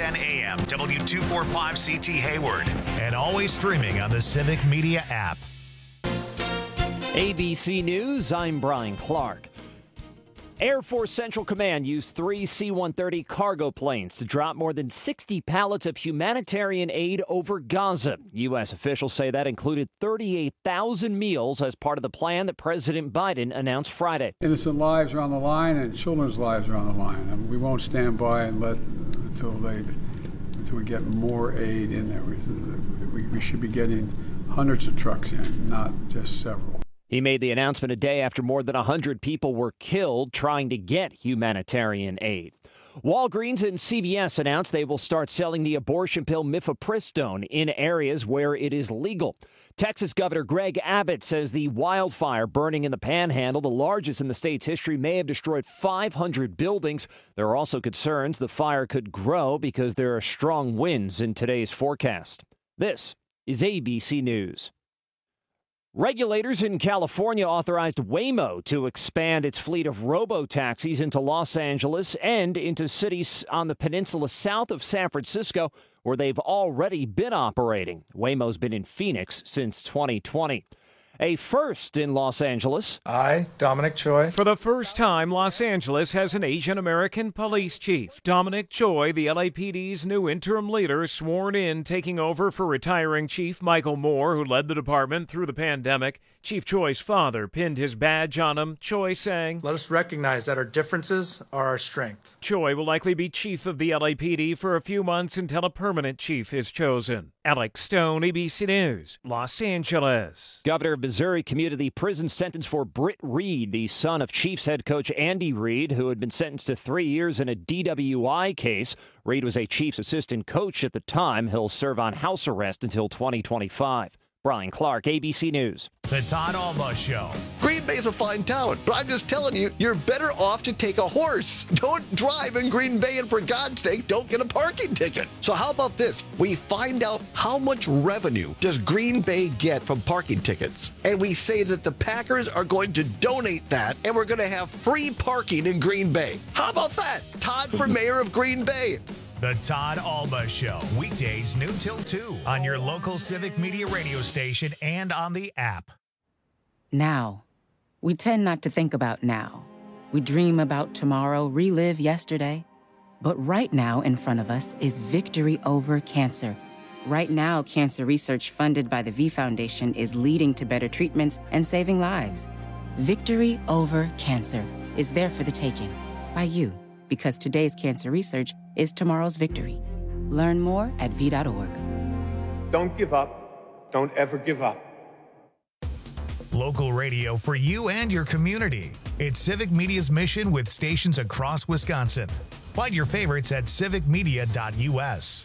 910 AM, W245CT Hayward, and always streaming on the Civic Media app. ABC News, I'm Brian Clark. Air Force Central Command used 3 C-130 cargo planes to drop more than 60 pallets of humanitarian aid over Gaza. U.S. officials say that included 38,000 meals as part of the plan that President Biden announced Friday. Innocent lives are on the line and children's lives are on the line. And we won't stand by and let until we get more aid in there. We should be getting hundreds of trucks in, not just several. He made the announcement a day after more than 100 people were killed trying to get humanitarian aid. Walgreens and CVS announced they will start selling the abortion pill mifepristone in areas where it is legal. Texas Governor Greg Abbott says the wildfire burning in the Panhandle, the largest in the state's history, may have destroyed 500 buildings. There are also concerns the fire could grow because there are strong winds in today's forecast. This is ABC News. Regulators in California authorized Waymo to expand its fleet of robo-taxis into Los Angeles and into cities on the peninsula south of San Francisco, where they've already been operating. Waymo's been in Phoenix since 2020. A first in Los Angeles. I, Dominic Choi. For the first time, Los Angeles has an Asian American police chief. Dominic Choi, the LAPD's new interim leader, sworn in, taking over for retiring Chief Michael Moore, who led the department through the pandemic. Chief Choi's father pinned his badge on him. Choi saying, "Let us recognize that our differences are our strength." Choi will likely be chief of the LAPD for a few months until a permanent chief is chosen. Alex Stone, ABC News, Los Angeles. Governor of Missouri commuted the prison sentence for Britt Reed, the son of Chiefs head coach Andy Reid, who had been sentenced to 3 years in a DWI case. Reid was a Chiefs assistant coach at the time. He'll serve on house arrest until 2025. Brian Clark, ABC News. The Todd Alba Show. Green Bay's a fine town, but I'm just telling you, you're better off to take a horse. Don't drive in Green Bay, and for God's sake, don't get a parking ticket. So how about this? We find out how much revenue does Green Bay get from parking tickets, and we say that the Packers are going to donate that, and we're going to have free parking in Green Bay. How about that? Todd for mayor of Green Bay. The Todd Alba Show. Weekdays noon till 2 on your local Civic Media radio station and on the app. Now. We tend not to think about now. We dream about tomorrow, relive yesterday. But right now in front of us is victory over cancer. Right now, cancer research funded by the V Foundation is leading to better treatments and saving lives. Victory over cancer is there for the taking by you, because today's cancer research is tomorrow's victory. Learn more at V.org. Don't give up. Don't ever give up. Local radio for you and your community. It's Civic Media's mission with stations across Wisconsin. Find your favorites at civicmedia.us.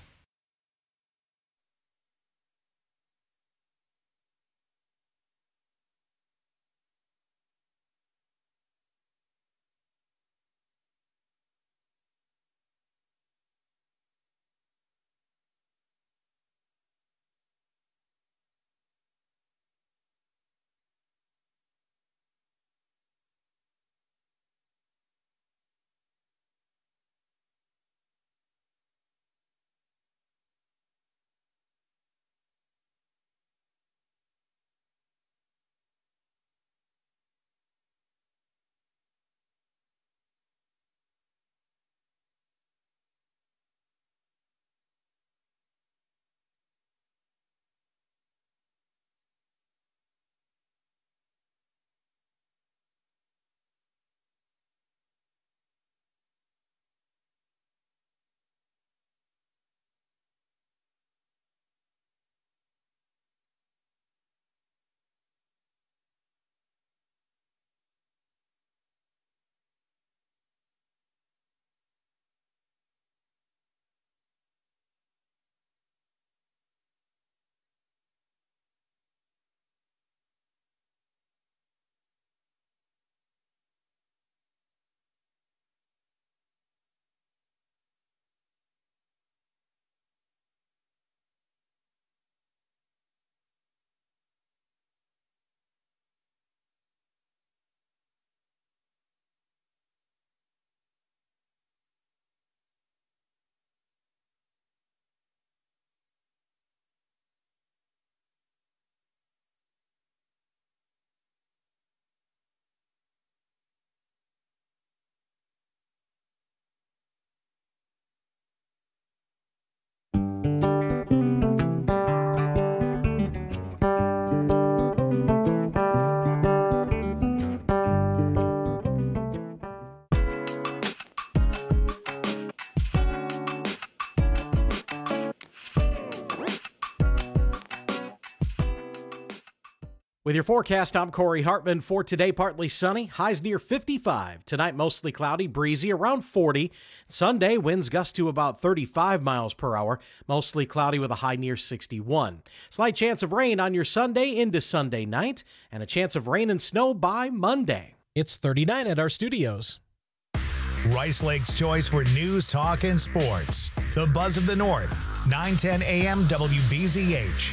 With your forecast, I'm Corey Hartman. For today, partly sunny, highs near 55. Tonight, mostly cloudy, breezy, around 40. Sunday, winds gust to about 35 miles per hour, mostly cloudy with a high near 61. Slight chance of rain on your Sunday into Sunday night, and a chance of rain and snow by Monday. It's 39 at our studios. Rice Lake's choice for news, talk, and sports. The Buzz of the North, 910 AM WBZH.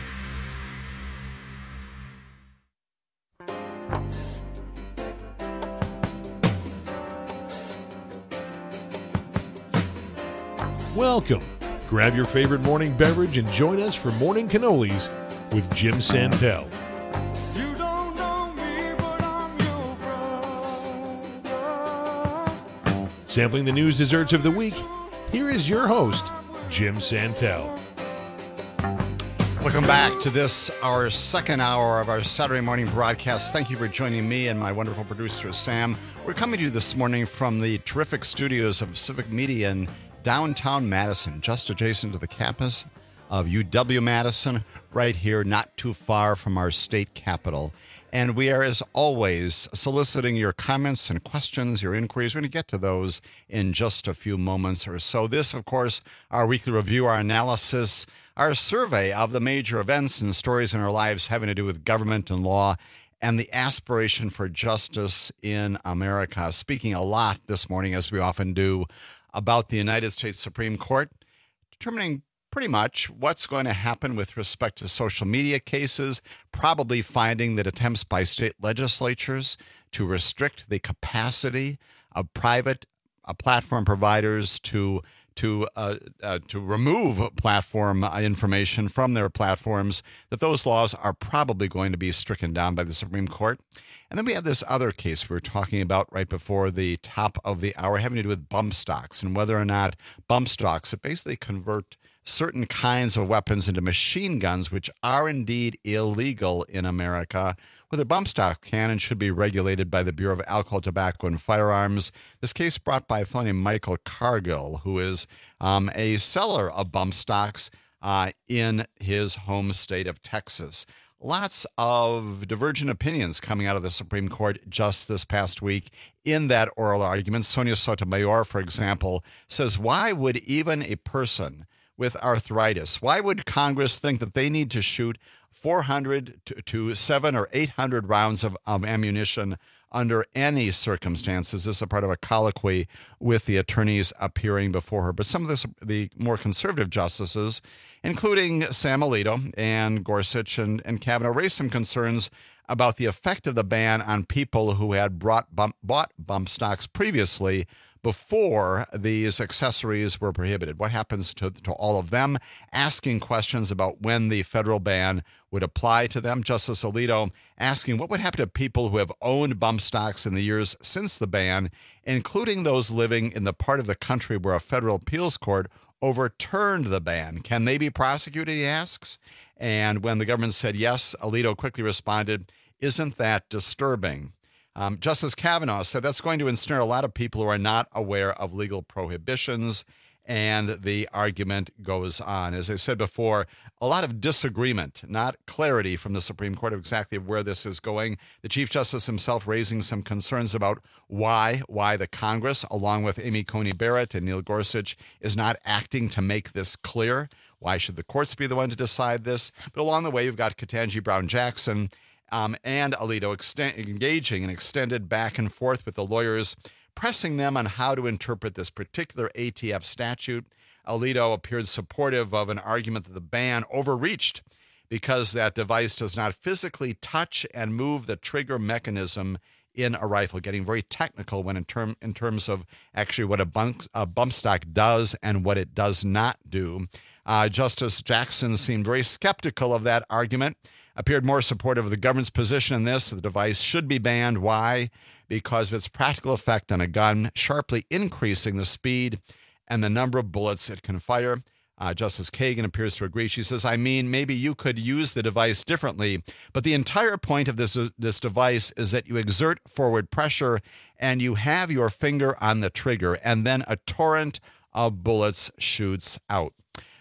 Welcome. Grab your favorite morning beverage and join us for Morning Cannolis with Jim Santel. You don't know me, but I'm your brother. Sampling the news desserts of the week, here is your host, Jim Santel. Welcome back to this, our second hour of our Saturday morning broadcast. Thank you for joining me and my wonderful producer, Sam. We're coming to you this morning from the terrific studios of Civic Media in downtown Madison, just adjacent to the campus of UW-Madison, right here, not too far from our state capitol. And we are, as always, soliciting your comments and questions, your inquiries. We're going to get to those in just a few moments or so. This, of course, our weekly review, our analysis, our survey of the major events and stories in our lives having to do with government and law and the aspiration for justice in America. Speaking a lot this morning, as we often do, about the United States Supreme Court, determining pretty much what's going to happen with respect to social media cases, probably finding that attempts by state legislatures to restrict the capacity of private platform providers to remove platform information from their platforms, that those laws are probably going to be stricken down by the Supreme Court. And then we have this other case we were talking about right before the top of the hour, having to do with bump stocks and whether or not bump stocks that basically convert certain kinds of weapons into machine guns, which are indeed illegal in America, whether bump stocks can and should be regulated by the Bureau of Alcohol, Tobacco, and Firearms. This case brought by a fellow named Michael Cargill, who is a seller of bump stocks in his home state of Texas. Lots of divergent opinions coming out of the Supreme Court just this past week in that oral argument. Sonia Sotomayor, for example, says, why would even a person with arthritis, why would Congress think that they need to shoot 400 to 700 or 800 rounds of ammunition under any circumstances? This is a part of a colloquy with the attorneys appearing before her. But some of the more conservative justices, including Sam Alito and Gorsuch and Kavanaugh, raised some concerns about the effect of the ban on people who had bought bump stocks previously before these accessories were prohibited. What happens to all of them? Asking questions about when the federal ban would apply to them. Justice Alito asking what would happen to people who have owned bump stocks in the years since the ban, including those living in the part of the country where a federal appeals court overturned the ban. Can they be prosecuted, he asks. And when the government said yes, Alito quickly responded, isn't that disturbing? Justice Kavanaugh said that's going to ensnare a lot of people who are not aware of legal prohibitions, and the argument goes on. As I said before, a lot of disagreement, not clarity from the Supreme Court of exactly where this is going. The Chief Justice himself raising some concerns about why the Congress, along with Amy Coney Barrett and Neil Gorsuch, is not acting to make this clear. Why should the courts be the one to decide this? But along the way, you've got Ketanji Brown Jackson and Alito engaging in extended back and forth with the lawyers, pressing them on how to interpret this particular ATF statute. Alito appeared supportive of an argument that the ban overreached because that device does not physically touch and move the trigger mechanism in a rifle, getting very technical when in terms of actually what a bump stock does and what it does not do. Justice Jackson seemed very skeptical of that argument, appeared more supportive of the government's position in this. The device should be banned. Why? Because of its practical effect on a gun, sharply increasing the speed and the number of bullets it can fire. Justice Kagan appears to agree. She says, I mean, maybe you could use the device differently, but the entire point of this device is that you exert forward pressure and you have your finger on the trigger, and then a torrent of bullets shoots out.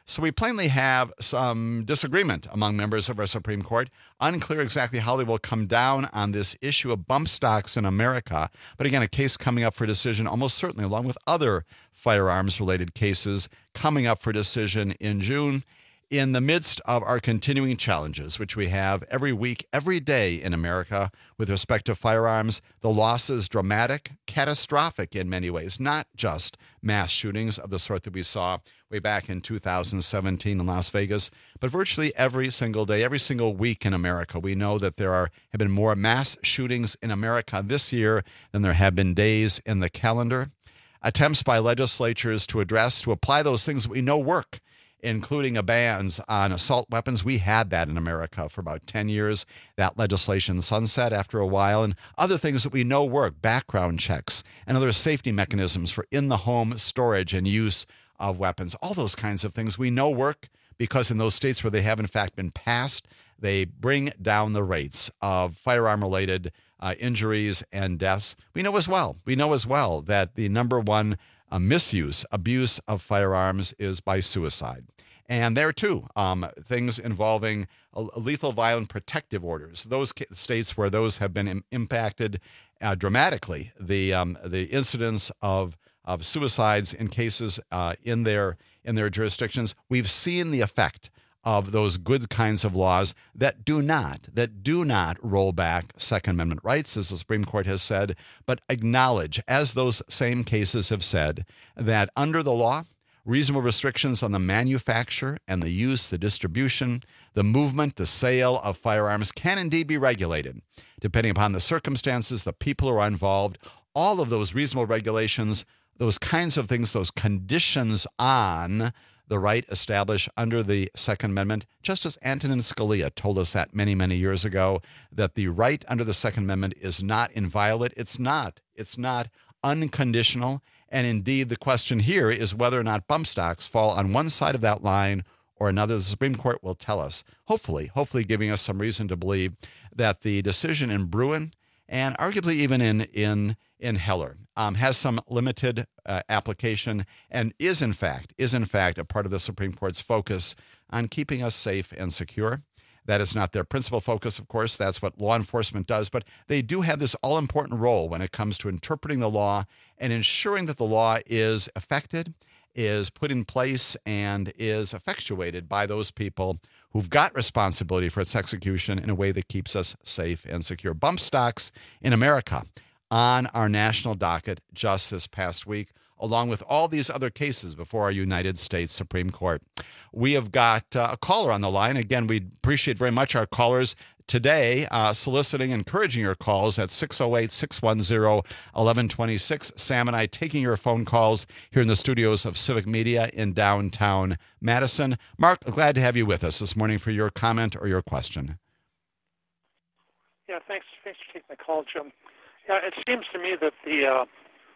So we plainly have some disagreement among members of our Supreme Court. Unclear exactly how they will come down on this issue of bump stocks in America. But again, a case coming up for decision almost certainly, along with other firearms-related cases coming up for decision in June. In the midst of our continuing challenges, which we have every week, every day in America with respect to firearms, the loss is dramatic, catastrophic in many ways, not just mass shootings of the sort that we saw way back in 2017 in Las Vegas, but virtually every single day, every single week in America. We know that have been more mass shootings in America this year than there have been days in the calendar. Attempts by legislatures to apply those things that we know work, including bans on assault weapons. We had that in America for about 10 years. That legislation sunset after a while, and other things that we know work, background checks and other safety mechanisms for in-the-home storage and use of weapons. All those kinds of things we know work because in those states where they have in fact been passed, they bring down the rates of firearm-related injuries and deaths. We know as well that the number one abuse of firearms is by suicide. And there, too, things involving lethal violent protective orders. Those states where those have been impacted dramatically, the incidence of suicides in cases in their jurisdictions, we've seen the effect of those good kinds of laws that do not roll back Second Amendment rights, as the Supreme Court has said, but acknowledge, as those same cases have said, that under the law, reasonable restrictions on the manufacture and the use, the distribution, the movement, the sale of firearms can indeed be regulated, depending upon the circumstances, the people who are involved. All of those reasonable regulations, those kinds of things, those conditions on the right established under the Second Amendment. Justice Antonin Scalia told us that many, many years ago, that the right under the Second Amendment is not inviolate. It's not unconditional. And indeed, the question here is whether or not bump stocks fall on one side of that line or another. The Supreme Court will tell us, hopefully giving us some reason to believe that the decision in Bruin and arguably even in Heller has some limited application and is in fact a part of the Supreme Court's focus on keeping us safe and secure. That is not their principal focus, of course. That's what law enforcement does. But they do have this all-important role when it comes to interpreting the law and ensuring that the law is effected, is put in place, and is effectuated by those people who've got responsibility for its execution in a way that keeps us safe and secure. Bump stocks in America on our national docket just this past week, along with all these other cases before our United States Supreme Court. We have got a caller on the line. Again, we appreciate very much our callers today, encouraging your calls at 608-610-1126. Sam and I taking your phone calls here in the studios of Civic Media in downtown Madison. Mark, glad to have you with us this morning for your comment or your question. Yeah, thanks for taking the call, Jim. Yeah, it seems to me that the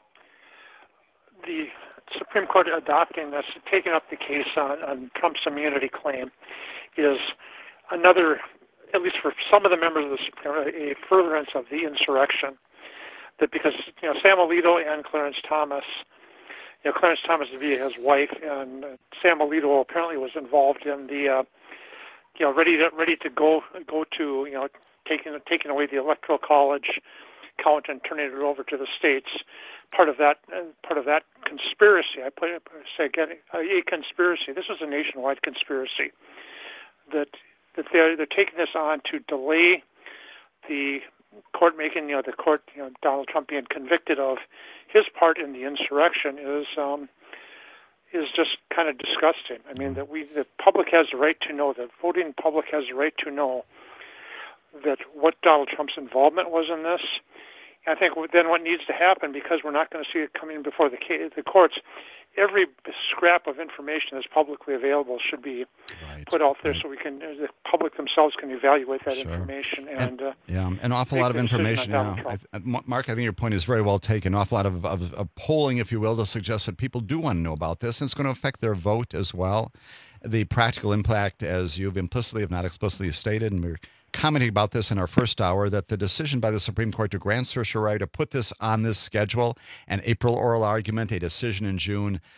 Supreme Court adopting this, taking up the case on Trump's immunity claim, is another, at least for some of the members of the Supreme Court, a furtherance of the insurrection. That because Sam Alito and Clarence Thomas, Clarence Thomas via his wife, and Sam Alito apparently was involved in the ready to go to taking away the Electoral College count and turning it over to the states. Part of that conspiracy. I say again, a conspiracy. This was a nationwide conspiracy. That they're taking this on to delay the court making Donald Trump being convicted of his part in the insurrection is just kind of disgusting. I mean, that the public has the right to know, the voting public has the right to know that what Donald Trump's involvement was in this. I think then what needs to happen, because we're not going to see it coming before the courts, every scrap of information that's publicly available should be put out there so the public themselves can evaluate that information. And an awful lot of information now. Mark, I think your point is very well taken. An awful lot of polling, if you will, to suggest that people do want to know about this, and it's going to affect their vote as well. The practical impact, as you've implicitly, if not explicitly stated, and we're commenting about this in our first hour, that the decision by the Supreme Court to grant certiorari to put this on this schedule, an April oral argument, a decision in June,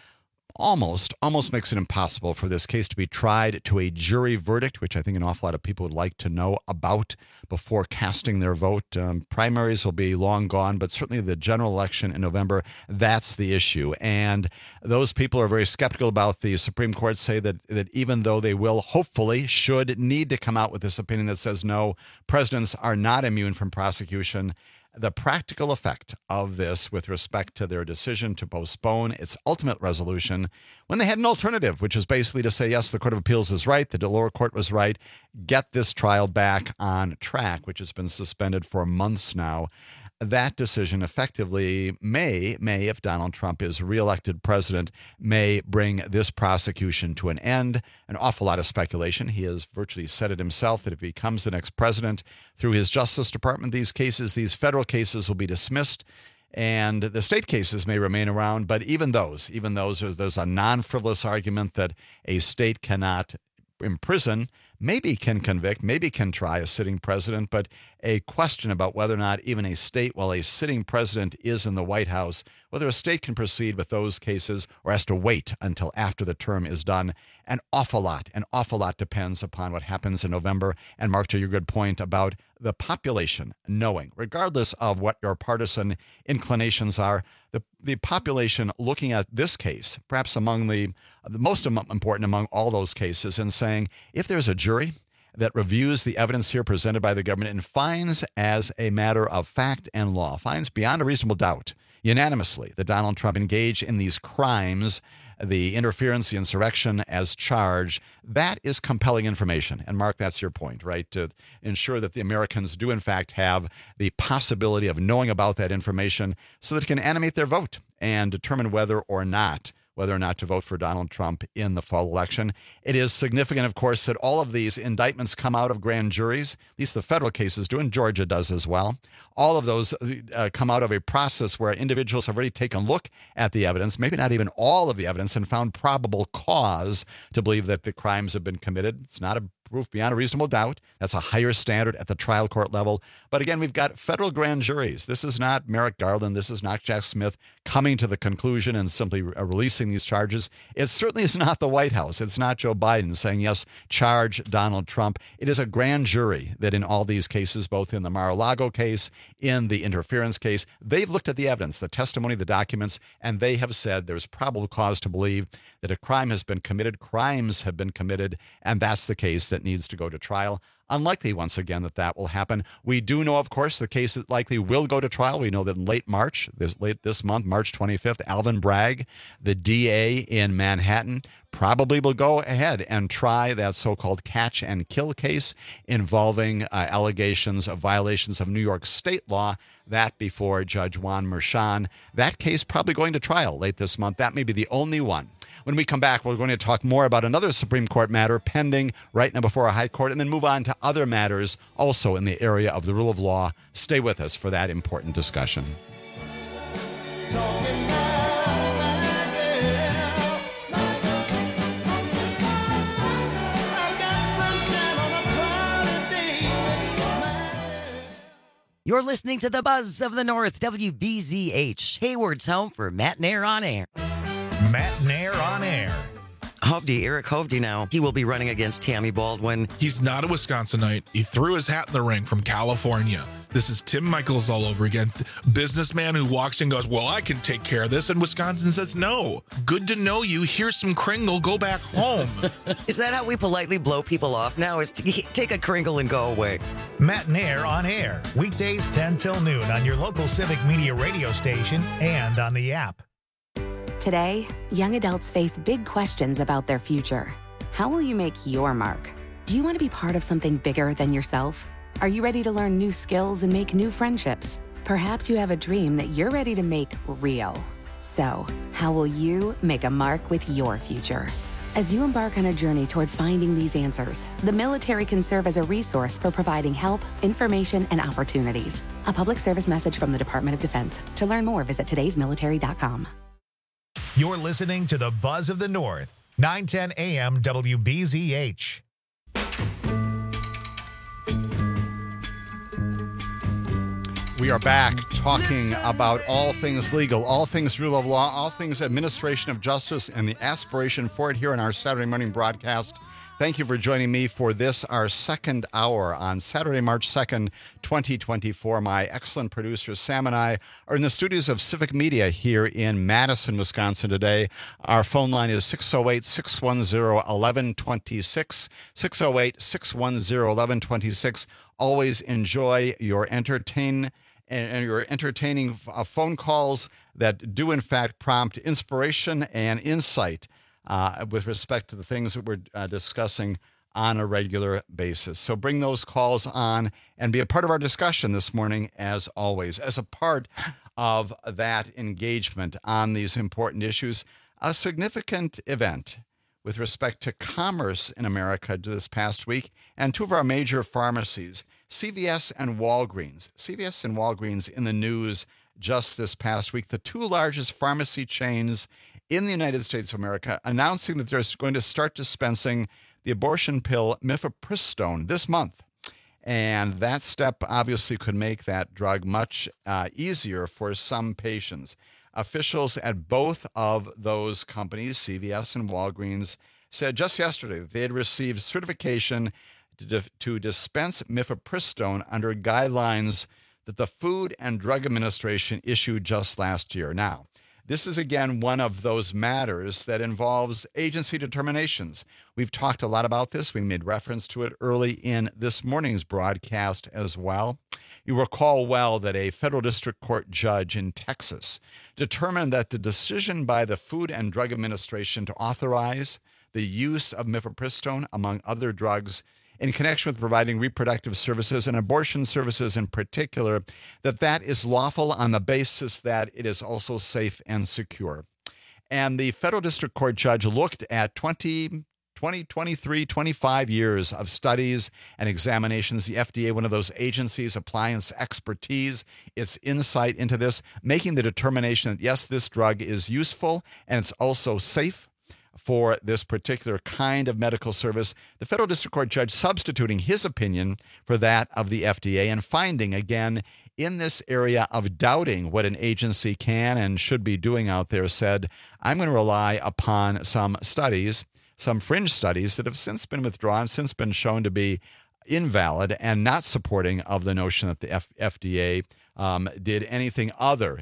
almost makes it impossible for this case to be tried to a jury verdict, which I think an awful lot of people would like to know about before casting their vote. Primaries will be long gone, but certainly the general election in November, that's the issue. And those people are very skeptical about the Supreme Court, say that even though they will hopefully should need to come out with this opinion that says no, presidents are not immune from prosecution, the practical effect of this with respect to their decision to postpone its ultimate resolution when they had an alternative, which is basically to say, yes, the Court of Appeals is right, the lower court was right, get this trial back on track, which has been suspended for months now. That decision effectively may, if Donald Trump is reelected president, may bring this prosecution to an end. An awful lot of speculation. He has virtually said it himself that if he becomes the next president, through his Justice Department, these federal cases will be dismissed, and the state cases may remain around. But even those, there's a non-frivolous argument that a state cannot imprison, maybe can convict, maybe can try a sitting president, but a question about whether or not even a state, while a sitting president is in the White House, whether a state can proceed with those cases or has to wait until after the term is done. An awful lot depends upon what happens in November. And Mark, to your good point about the population knowing, regardless of what your partisan inclinations are, the population looking at this case, perhaps among the most important among all those cases, and saying, if there's a jury that reviews the evidence here presented by the government and finds as a matter of fact and law, finds beyond a reasonable doubt, unanimously, that Donald Trump engaged in these crimes, the interference, the insurrection as charged, that is compelling information. And Mark, that's your point, right? To ensure that the Americans do in fact have the possibility of knowing about that information so that it can animate their vote and determine whether or not to vote for Donald Trump in the fall election. It is significant, of course, that all of these indictments come out of grand juries. At least the federal cases do, and Georgia does as well. All of those come out of a process where individuals have already taken a look at the evidence, maybe not even all of the evidence, and found probable cause to believe that the crimes have been committed. It's not a proof beyond a reasonable doubt. That's a higher standard at the trial court level. But again, we've got federal grand juries. This is not Merrick Garland. This is not Jack Smith coming to the conclusion and simply releasing these charges. It certainly is not the White House. It's not Joe Biden saying, yes, charge Donald Trump. It is a grand jury that in all these cases, both in the Mar-a-Lago case, in the interference case, they've looked at the evidence, the testimony, the documents, and they have said there's probable cause to believe that a crime has been committed, crimes have been committed, and that's the case that needs to go to trial. Unlikely, once again, that will happen. We do know, of course, the case that likely will go to trial. We know that in late this month, March 25th, Alvin Bragg, the DA in Manhattan, probably will go ahead and try that so-called catch and kill case involving allegations of violations of New York state law, that before Judge Juan Merchan. That case probably going to trial late this month. That may be the only one. When we come back, we're going to talk more about another Supreme Court matter pending right now before a high court, and then move on to other matters also in the area of the rule of law. Stay with us for that important discussion. You're listening to the Buzz of the North, WBZH, Hayward's home for Matt Nair on Air. Matt Nair on Air. Hovde, Eric Hovde now. He will be running against Tammy Baldwin. He's not a Wisconsinite. He threw his hat in the ring from California. This is Tim Michaels all over again. Businessman who walks in and goes, well, I can take care of this. And Wisconsin says, no. Good to know you. Here's some Kringle. Go back home. Is that how we politely blow people off now? Is to take a Kringle and go away? Matt Nair on Air. Weekdays 10 till noon on your local Civic Media radio station and on the app. Today, young adults face big questions about their future. How will you make your mark? Do you want to be part of something bigger than yourself? Are you ready to learn new skills and make new friendships? Perhaps you have a dream that you're ready to make real. So, how will you make a mark with your future? As you embark on a journey toward finding these answers, the military can serve as a resource for providing help, information, and opportunities. A public service message from the Department of Defense. To learn more, visit today'smilitary.com. You're listening to the Buzz of the North, 910 AM WBZH. We are back talking about all things legal, all things rule of law, all things administration of justice, and the aspiration for it here in our Saturday morning broadcast. Thank you for joining me for this, our second hour on Saturday, March 2nd, 2024. My excellent producer, Sam, and I are in the studios of Civic Media here in Madison, Wisconsin today. Our phone line is 608-610-1126, 608-610-1126. Always enjoy your entertaining phone calls that do, in fact, prompt inspiration and insight with respect to the things that we're discussing on a regular basis. So bring those calls on and be a part of our discussion this morning, as always. As a part of that engagement on these important issues, a significant event with respect to commerce in America this past week, and two of our major pharmacies, CVS and Walgreens. CVS and Walgreens in the news just this past week, the two largest pharmacy chains in the United States of America, announcing that they're going to start dispensing the abortion pill mifepristone this month. And that step obviously could make that drug much easier for some patients. Officials at both of those companies, CVS and Walgreens, said just yesterday that they had received certification to dispense mifepristone under guidelines that the Food and Drug Administration issued just last year. Now, this is, again, one of those matters that involves agency determinations. We've talked a lot about this. We made reference to it early in this morning's broadcast as well. You recall well that a federal district court judge in Texas determined that the decision by the Food and Drug Administration to authorize the use of mifepristone, among other drugs, in connection with providing reproductive services and abortion services in particular, that is lawful on the basis that it is also safe and secure. And the federal district court judge looked at 23, 25 years of studies and examinations. The FDA, one of those agencies, applying its expertise, its insight into this, making the determination that, yes, this drug is useful and it's also safe for this particular kind of medical service. The federal district court judge substituting his opinion for that of the FDA and finding, again, in this area of doubting what an agency can and should be doing out there, said, I'm going to rely upon some studies, some fringe studies that have since been withdrawn, since been shown to be invalid and not supporting of the notion that the FDA did anything other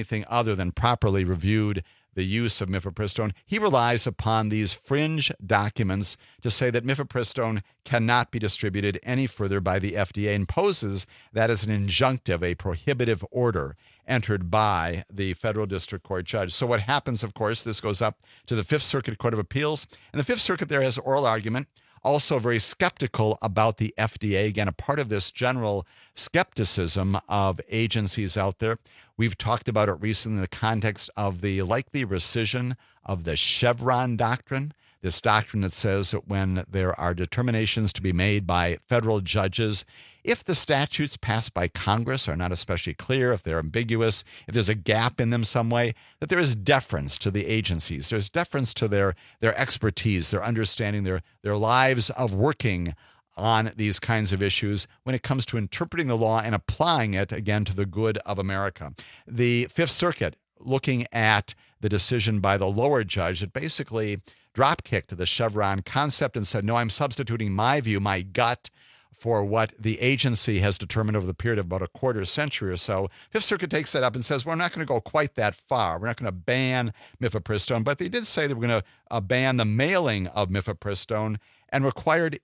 than properly reviewed the use of mifepristone. He relies upon these fringe documents to say that mifepristone cannot be distributed any further by the FDA and poses that as an injunctive, a prohibitive order entered by the federal district court judge. So what happens, of course, this goes up to the Fifth Circuit Court of Appeals, and the Fifth Circuit there has oral argument, also very skeptical about the FDA. Again, a part of this general skepticism of agencies out there. We've talked about it recently in the context of the likely rescission of the Chevron doctrine, this doctrine that says that when there are determinations to be made by federal judges, if the statutes passed by Congress are not especially clear, if they're ambiguous, if there's a gap in them some way, that there is deference to the agencies. There's deference to their expertise, their understanding, their lives of working on these kinds of issues when it comes to interpreting the law and applying it, again, to the good of America. The Fifth Circuit, looking at the decision by the lower judge, that basically drop-kicked the Chevron concept and said, no, I'm substituting my view, my gut, for what the agency has determined over the period of about a quarter century or so. Fifth Circuit takes that up and says, we're not going to go quite that far. We're not going to ban mifepristone, but they did say that we're going to ban the mailing of mifepristone and required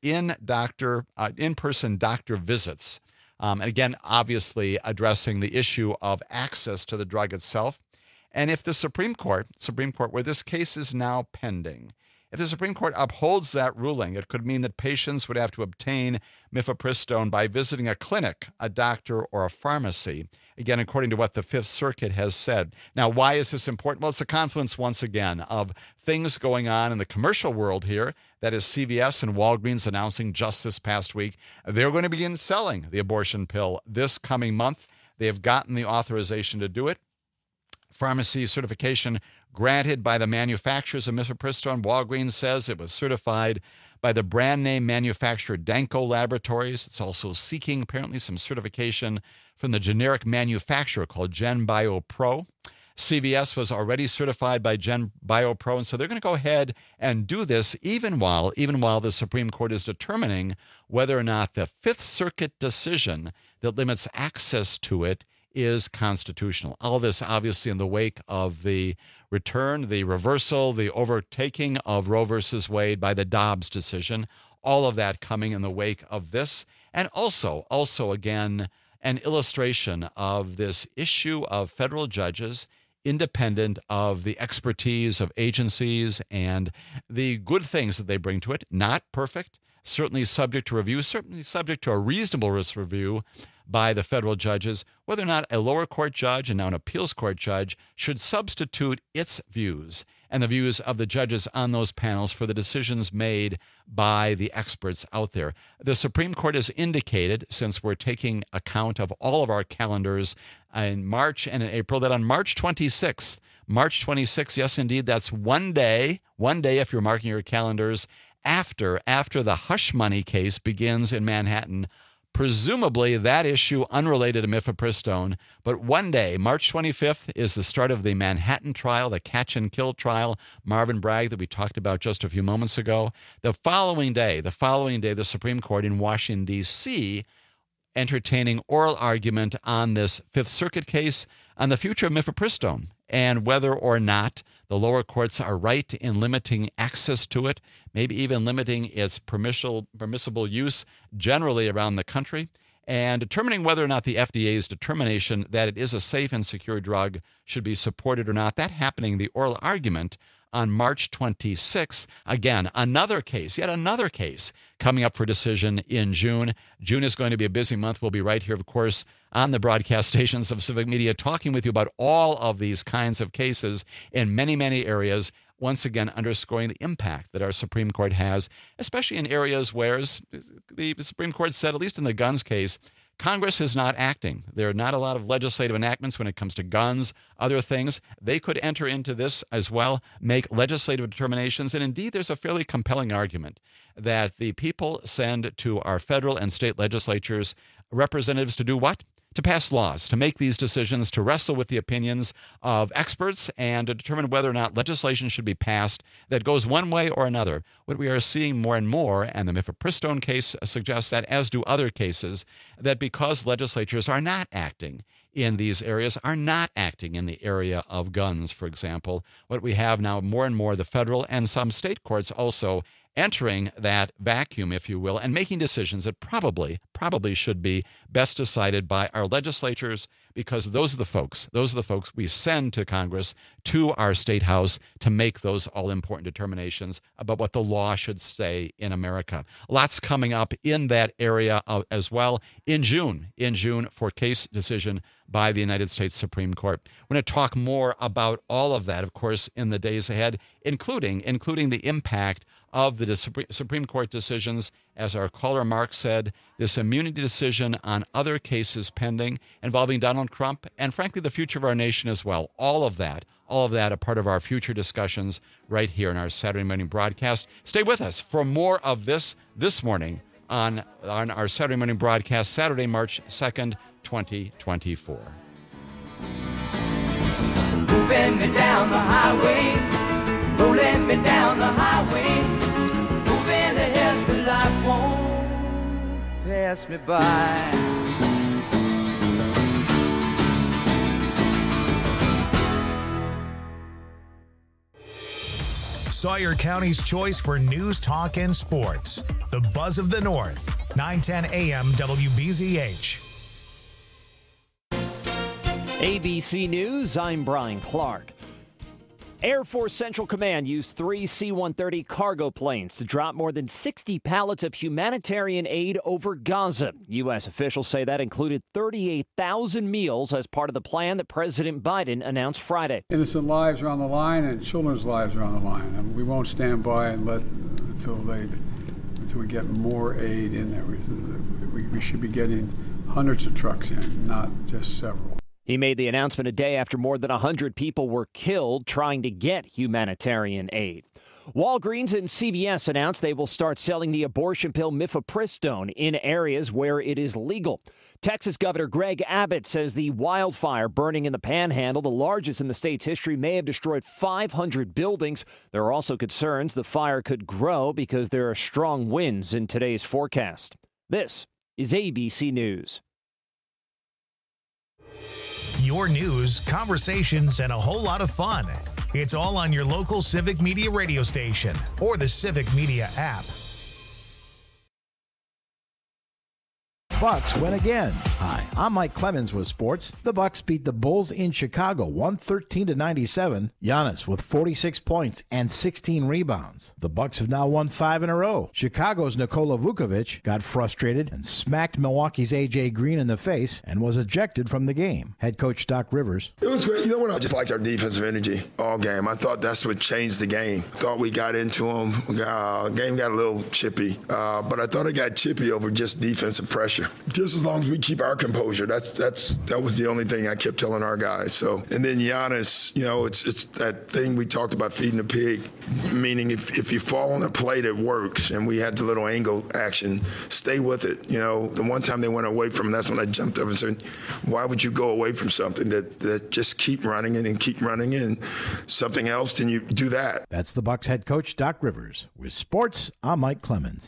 in-person doctor visits. And again, obviously addressing the issue of access to the drug itself. And if the Supreme Court, where this case is now pending, if the Supreme Court upholds that ruling, it could mean that patients would have to obtain mifepristone by visiting a clinic, a doctor, or a pharmacy, again, according to what the Fifth Circuit has said. Now, why is this important? Well, it's a confluence, once again, of things going on in the commercial world here. That is CVS and Walgreens announcing just this past week they're going to begin selling the abortion pill this coming month. They have gotten the authorization to do it. pharmacy certification granted by the manufacturers of mifepristone. Walgreens says it was certified by the brand name manufacturer Danco Laboratories. It's also seeking apparently some certification from the generic manufacturer called GenBio Pro. CVS was already certified by GenBio Pro, and so they're going to go ahead and do this even while the Supreme Court is determining whether or not the Fifth Circuit decision that limits access to it is constitutional. All this obviously in the wake of the return, the reversal, the overtaking of Roe versus Wade by the Dobbs decision, all of that coming in the wake of this, and also again, an illustration of this issue of federal judges independent of the expertise of agencies and the good things that they bring to it. Not perfect, certainly subject to review, certainly subject to a reasonable risk review by the federal judges, whether or not a lower court judge and now an appeals court judge should substitute its views and the views of the judges on those panels for the decisions made by the experts out there. The Supreme Court has indicated, since we're taking account of all of our calendars in March and in April, that on March 26th, yes, indeed, that's one day if you're marking your calendars, after the hush money case begins in Manhattan. Presumably that issue unrelated to mifepristone, but one day, March 25th, is the start of the Manhattan trial, the catch and kill trial, Marvin Bragg that we talked about just a few moments ago. The following day, the Supreme Court in Washington, D.C., entertaining oral argument on this Fifth Circuit case on the future of mifepristone and whether or not the lower courts are right in limiting access to it, maybe even limiting its permissible use generally around the country, and determining whether or not the FDA's determination that it is a safe and secure drug should be supported or not. That happening, the oral argument on March 26th. Again, yet another case coming up for decision in June. June is going to be a busy month. We'll be right here, of course, on the broadcast stations of Civic Media, talking with you about all of these kinds of cases in many, many areas, once again underscoring the impact that our Supreme Court has, especially in areas where, as the Supreme Court said, at least in the guns case, Congress is not acting. There are not a lot of legislative enactments when it comes to guns, other things. They could enter into this as well, make legislative determinations. And indeed, there's a fairly compelling argument that the people send to our federal and state legislatures representatives to do what? To pass laws, to make these decisions, to wrestle with the opinions of experts, and to determine whether or not legislation should be passed that goes one way or another. What we are seeing more and more, and the mifepristone case suggests that, as do other cases, that because legislatures are not acting in these areas, are not acting in the area of guns, for example, what we have now more and more, the federal and some state courts also entering that vacuum, if you will, and making decisions that probably should be best decided by our legislatures, because those are the folks we send to Congress, to our state house, to make those all-important determinations about what the law should say in America. Lots coming up in that area as well in June for case decision by the United States Supreme Court. We're going to talk more about all of that, of course, in the days ahead, including the impact of the Supreme Court decisions, as our caller Mark said, this immunity decision on other cases pending involving Donald Trump, and frankly, the future of our nation as well. All of that a part of our future discussions right here in our Saturday morning broadcast. Stay with us for more of this morning on our Saturday morning broadcast, Saturday, March 2nd, 2024. Moving me down the highway, rolling me down the highway, moving ahead so life won't pass me by. Sawyer County's choice for news, talk, and sports. The Buzz of the North, 910 AM WBZH. ABC News, I'm Brian Clark. Air Force Central Command used 3 C-130 cargo planes to drop more than 60 pallets of humanitarian aid over Gaza. U.S. officials say that included 38,000 meals as part of the plan that President Biden announced Friday. Innocent lives are on the line and children's lives are on the line. And we won't stand by and let until we get more aid in there. We should be getting hundreds of trucks in, not just several. He made the announcement a day after more than 100 people were killed trying to get humanitarian aid. Walgreens and CVS announced they will start selling the abortion pill mifepristone in areas where it is legal. Texas Governor Greg Abbott says the wildfire burning in the Panhandle, the largest in the state's history, may have destroyed 500 buildings. There are also concerns the fire could grow because there are strong winds in today's forecast. This is ABC News. Your news, conversations, and a whole lot of fun. It's all on your local Civic Media radio station or the Civic Media app. Bucks win again. Hi, I'm Mike Clemens with sports. The Bucks beat the Bulls in Chicago 113-97. Giannis with 46 points and 16 rebounds. The Bucks have now won 5 in a row. Chicago's Nikola Vukovic got frustrated and smacked Milwaukee's A.J. Green in the face and was ejected from the game. Head coach Doc Rivers. It was great. You know what? I just liked our defensive energy all game. I thought that's what changed the game. I thought we got into them. Game got a little chippy, but I thought it got chippy over just defensive pressure. Just as long as we keep our composure, that was the only thing I kept telling our guys. So, and then Giannis, you know, it's that thing we talked about, feeding the pig, meaning if you fall on a play that works, and we had the little angle action, stay with it. You know, the one time they went away from it, that's when I jumped up and said, why would you go away from something that just keep running in and keep running in? Something else, then you do that. That's the Bucks head coach Doc Rivers. With sports, I'm Mike Clemens.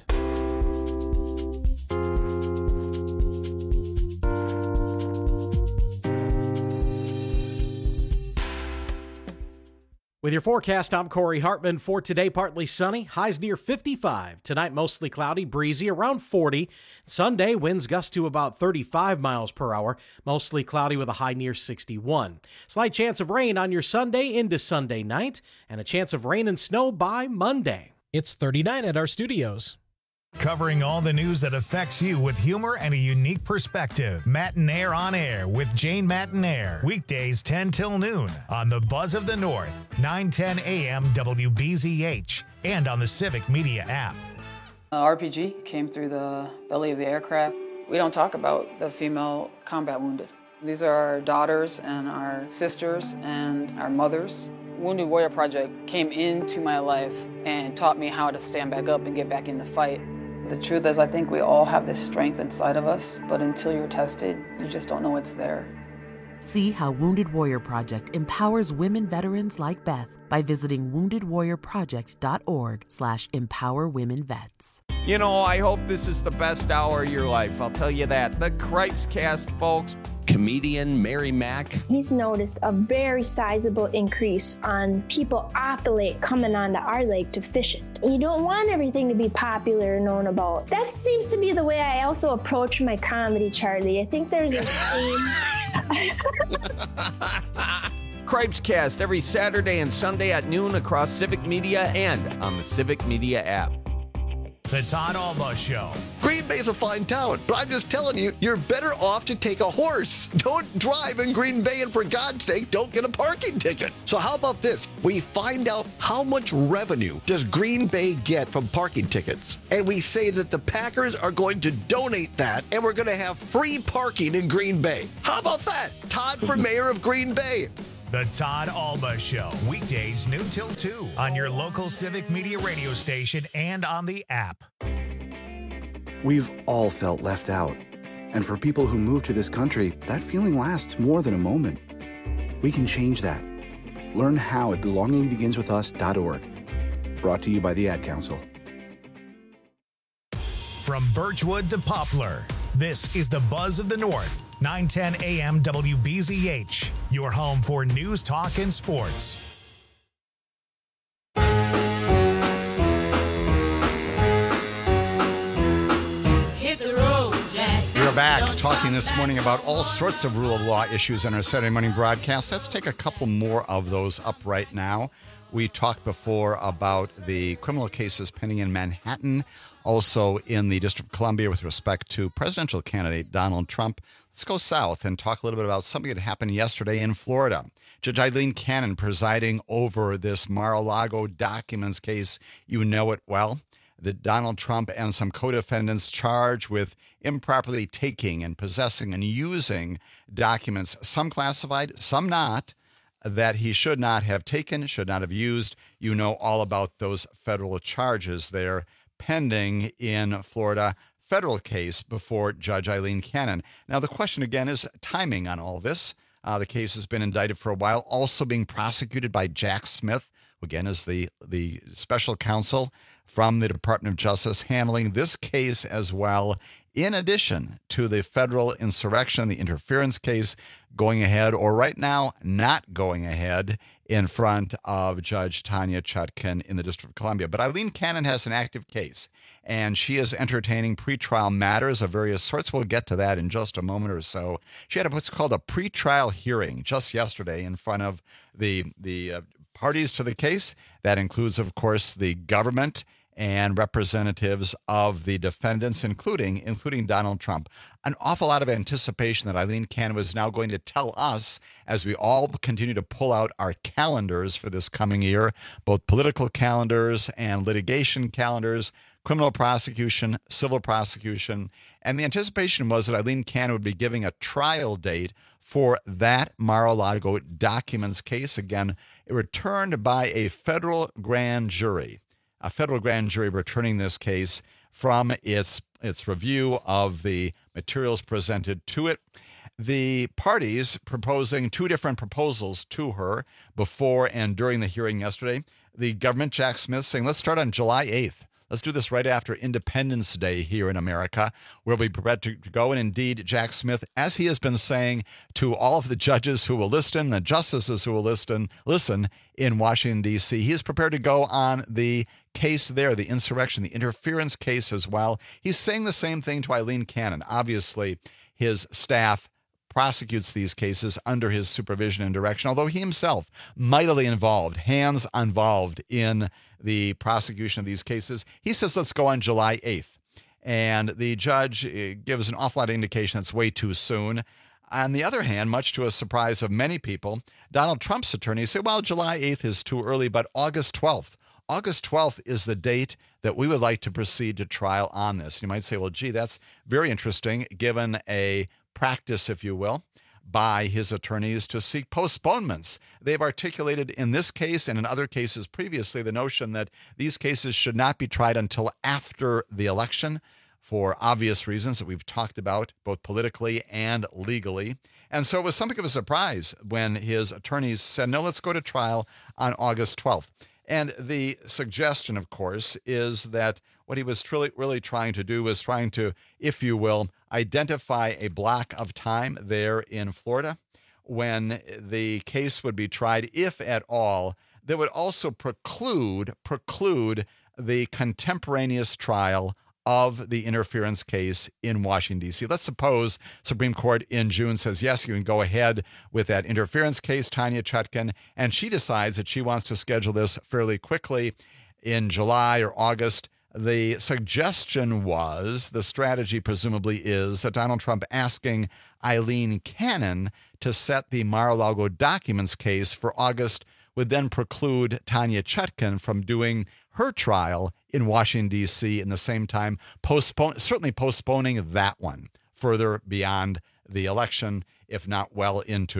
With your forecast, I'm Corey Hartman. For today, partly sunny, highs near 55. Tonight, mostly cloudy, breezy, around 40. Sunday, winds gust to about 35 miles per hour, mostly cloudy with a high near 61. Slight chance of rain on your Sunday into Sunday night, and a chance of rain and snow by Monday. It's 39 at our studios. Covering all the news that affects you with humor and a unique perspective. Matinaire on Air with Jane Matinaire. Weekdays 10 till noon on the Buzz of the North, 9:10 a.m. WBZH, and on the Civic Media app. RPG came through the belly of the aircraft. We don't talk about the female combat wounded. These are our daughters and our sisters and our mothers. Wounded Warrior Project came into my life and taught me how to stand back up and get back in the fight. The truth is, I think we all have this strength inside of us, but until you're tested, you just don't know it's there. See how Wounded Warrior Project empowers women veterans like Beth by visiting woundedwarriorproject.org/empowerwomenvets. You know, I hope this is the best hour of your life, I'll tell you that. The Cripes Cast, folks. Comedian Mary Mack. He's noticed a very sizable increase on people off the lake coming onto our lake to fish it. You don't want everything to be popular and known about. That seems to be the way I also approach my comedy, Charlie. I think there's a theme. Cripes Cast every Saturday and Sunday at noon across Civic Media and on the Civic Media app. The Todd Alba Show. Green Bay's a fine town, but I'm just telling you, you're better off to take a horse. Don't drive in Green Bay, and for God's sake, don't get a parking ticket. So how about this? We find out how much revenue does Green Bay get from parking tickets, and we say that the Packers are going to donate that, and we're going to have free parking in Green Bay. How about that? Todd for mayor of Green Bay. The Todd Alba Show, weekdays noon till 2 on your local Civic Media radio station and on the app. We've all felt left out. And for people who move to this country, that feeling lasts more than a moment. We can change that. Learn how at belongingbeginswithus.org. Brought to you by the Ad Council. From Birchwood to Poplar, this is the Buzz of the North. 9:10 a.m. WBZH, your home for news, talk, and sports. Hit the road, Jack. We are back talking this morning about all sorts of rule of law issues on our Saturday morning broadcast. Let's take a couple more of those up right now. We talked before about the criminal cases pending in Manhattan, also in the District of Columbia with respect to presidential candidate Donald Trump. Let's go south and talk a little bit about something that happened yesterday in Florida. Judge Eileen Cannon presiding over this Mar-a-Lago documents case. You know it well. that Donald Trump and some co-defendants charged with improperly taking and possessing and using documents, some classified, some not, that he should not have taken, should not have used. You know all about those federal charges there pending in Florida, federal case before Judge Eileen Cannon. Now, the question again is timing on all this. The case has been indicted for a while, also being prosecuted by Jack Smith, who again is the special counsel from the Department of Justice handling this case as well, in addition to the federal insurrection, the interference case going ahead, or right now not going ahead in front of Judge Tanya Chutkan in the District of Columbia. But Eileen Cannon has an active case, and she is entertaining pretrial matters of various sorts. We'll get to that in just a moment or so. She had what's called a pretrial hearing just yesterday in front of the parties to the case. That includes, of course, the government and representatives of the defendants, including Donald Trump. An awful lot of anticipation that Eileen Cannon was now going to tell us as we all continue to pull out our calendars for this coming year, both political calendars and litigation calendars, criminal prosecution, civil prosecution. And the anticipation was that Eileen Cannon would be giving a trial date for that Mar-a-Lago documents case. Again, returned by a federal grand jury. A federal grand jury returning this case from its review of the materials presented to it. The parties proposing two different proposals to her before and during the hearing yesterday. The government, Jack Smith, saying, let's start on July 8th. Let's do this right after Independence Day here in America. We'll be prepared to go. And indeed, Jack Smith, as he has been saying to all of the judges who will listen, the justices who will listen in Washington, D.C., he is prepared to go on the case there, the insurrection, the interference case as well. He's saying the same thing to Eileen Cannon. Obviously, his staff prosecutes these cases under his supervision and direction, although he himself mightily involved, hands involved in the prosecution of these cases. He says, let's go on July 8th. And the judge gives an awful lot of indication that's way too soon. On the other hand, much to a surprise of many people, Donald Trump's attorneys say, well, July 8th is too early, but August 12th. August 12th is the date that we would like to proceed to trial on this. You might say, well, gee, that's very interesting, given a practice, if you will, by his attorneys to seek postponements. They've articulated in this case and in other cases previously the notion that these cases should not be tried until after the election for obvious reasons that we've talked about, both politically and legally. And so it was something of a surprise when his attorneys said, no, let's go to trial on August 12th. And the suggestion, of course, is that what he was really trying to do was trying to, if you will, identify a block of time there in Florida when the case would be tried, if at all, that would also preclude the contemporaneous trial of the interference case in Washington, D.C. Let's suppose Supreme Court in June says, yes, you can go ahead with that interference case, Tanya Chutkan, and she decides that she wants to schedule this fairly quickly in July or August. The suggestion was, the strategy presumably is, that Donald Trump asking Eileen Cannon to set the Mar-a-Lago documents case for August would then preclude Tanya Chutkan from doing her trial in Washington, D.C. in the same time, postponing that one further beyond the election, if not well into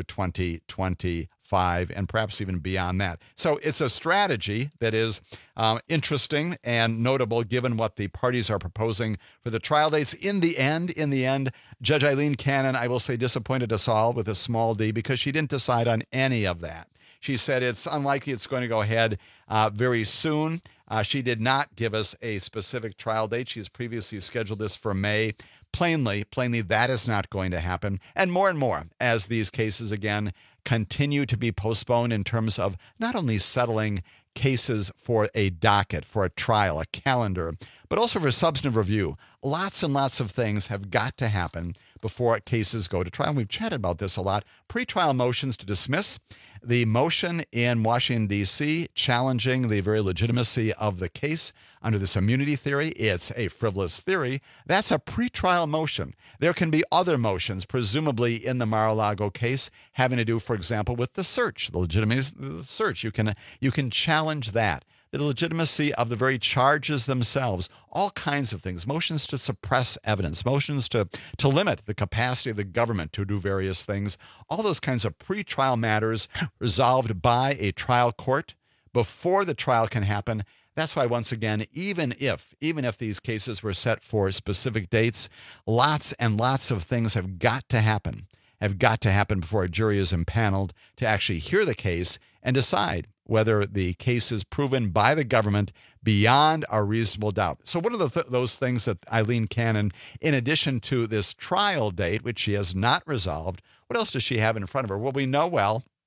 2025 and perhaps even beyond that. So it's a strategy that is interesting and notable given what the parties are proposing for the trial dates. In the end, Judge Eileen Cannon, I will say, disappointed us all with a small d because she didn't decide on any of that. She said it's unlikely it's going to go ahead very soon. She did not give us a specific trial date. She's previously scheduled this for May. Plainly, that is not going to happen. And more as these cases, again, continue to be postponed in terms of not only settling cases for a docket, for a trial, a calendar, but also for substantive review. Lots and lots of things have got to happen before cases go to trial. We've chatted about this a lot. Pretrial motions to dismiss. The motion in Washington, D.C., challenging the very legitimacy of the case under this immunity theory. It's a frivolous theory. That's a pretrial motion. There can be other motions, presumably in the Mar-a-Lago case, having to do, for example, with the search, the legitimacy of the search. You can challenge that. the legitimacy of the very charges themselves, all kinds of things, motions to suppress evidence, motions to limit the capacity of the government to do various things, all those kinds of pretrial matters resolved by a trial court before the trial can happen. That's why, once again, even if these cases were set for specific dates, lots and lots of things have got to happen before a jury is impaneled to actually hear the case and decide whether the case is proven by the government beyond a reasonable doubt. So what are those things that Eileen Cannon, in addition to this trial date, which she has not resolved, what else does she have in front of her? Well, we know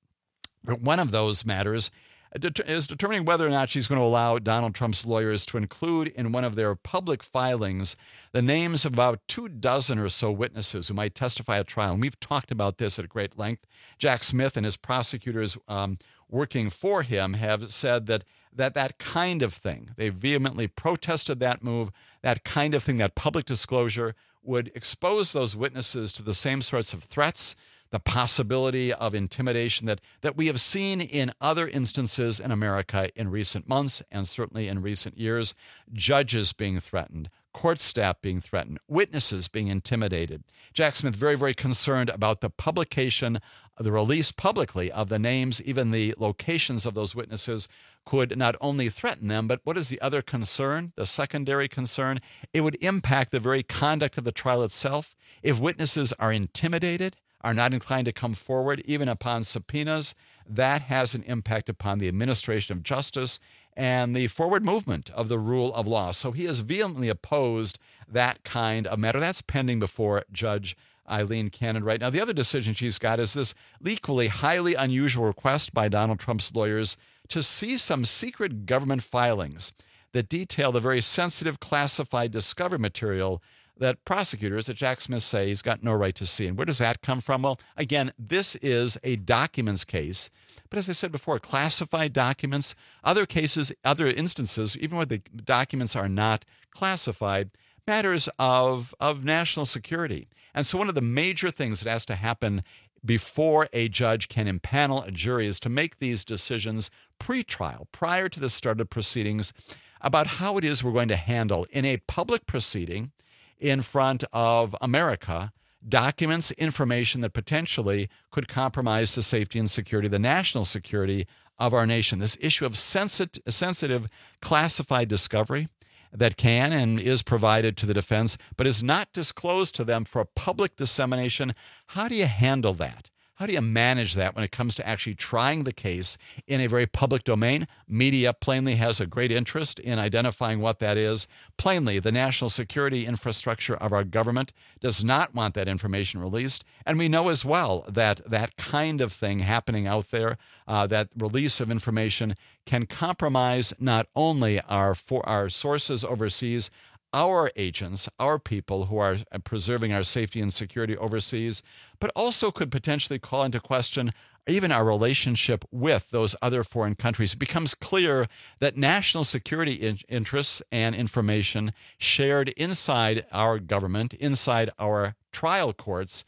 one of those matters is determining whether or not she's going to allow Donald Trump's lawyers to include in one of their public filings the names of about 24 or so witnesses who might testify at trial. And we've talked about this at great length. Jack Smith and his prosecutors working for him have said that kind of thing, they vehemently protested that move, that kind of thing, that public disclosure would expose those witnesses to the same sorts of threats, the possibility of intimidation that we have seen in other instances in America in recent months and certainly in recent years, judges being threatened, court staff being threatened, witnesses being intimidated. Jack Smith very, very concerned about the publication, the release publicly of the names, even the locations of those witnesses could not only threaten them, but what is the other concern, the secondary concern? It would impact the very conduct of the trial itself. If witnesses are intimidated, are not inclined to come forward, even upon subpoenas, that has an impact upon the administration of justice and the forward movement of the rule of law. So he has vehemently opposed that kind of matter. That's pending before Judge Eileen Cannon right now. The other decision she's got is this equally highly unusual request by Donald Trump's lawyers to see some secret government filings that detail the very sensitive classified discovery material that prosecutors at Jack Smith say he's got no right to see. And where does that come from? Well, again, this is a documents case. But as I said before, classified documents, other cases, other instances, even where the documents are not classified, matters of national security. And so one of the major things that has to happen before a judge can impanel a jury is to make these decisions pre-trial, prior to the start of proceedings, about how it is we're going to handle in a public proceeding in front of America, documents, information that potentially could compromise the safety and security, the national security of our nation. This issue of sensitive classified discovery that can and is provided to the defense, but is not disclosed to them for public dissemination. How do you handle that? How do you manage that when it comes to actually trying the case in a very public domain? Media plainly has a great interest in identifying what that is. Plainly, the national security infrastructure of our government does not want that information released. And we know as well that that kind of thing happening out there, that release of information can compromise not only our sources overseas, our agents, our people who are preserving our safety and security overseas, but also could potentially call into question even our relationship with those other foreign countries. It becomes clear that national security interests and information shared inside our government, inside our trial courts,